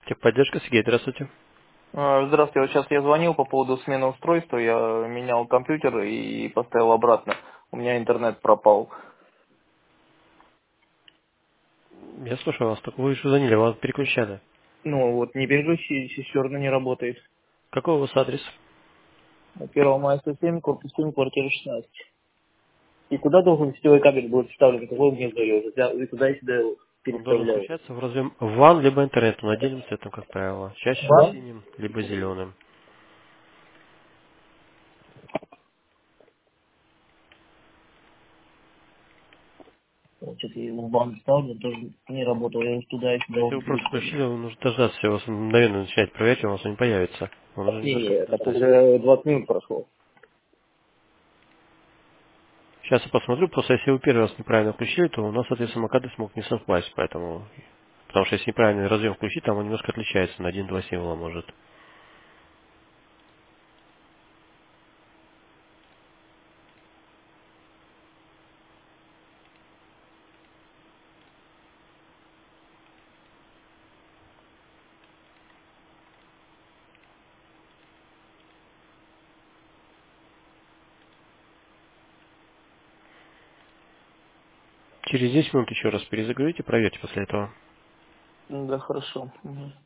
Техподдержка, Сергей, здравствуйте. Здравствуйте, вот сейчас я звонил по поводу смены устройства, я менял компьютер и поставил обратно. У меня интернет пропал. Я слушаю вас, только вы еще звонили, вас переключали. Ну вот, не переключи, сестерно не работает. Какой у вас адрес? 1 мая 107, корпус 7, квартира 16. И куда должен сетевой кабель будет вставлен? Какой гнездо я уже и туда и сюда его Он должен переставляю. включаться в разъем WAN либо интернетом, отдельным цветом, как правило. Чаще всего Да? синим, либо зеленым. Вот, что-то я его в банк ставлю, тоже не работал, я его туда и сюда Если уже вы просто переставляю. включили, он нужно дождаться, у вас мгновенно начинает проверять, у вас он не появится. Он уже Не, немножко не, так подождать. уже 20 минут прошло. Сейчас я посмотрю, просто если вы первый раз неправильно включили, то у нас, соответственно, МКД смог не совпасть, поэтому... Потому что если неправильный разъем включить, там он немножко отличается, на один-два символа может. Через 10 минут еще раз перезагрузите, проверьте после этого. Да, хорошо. Мгм.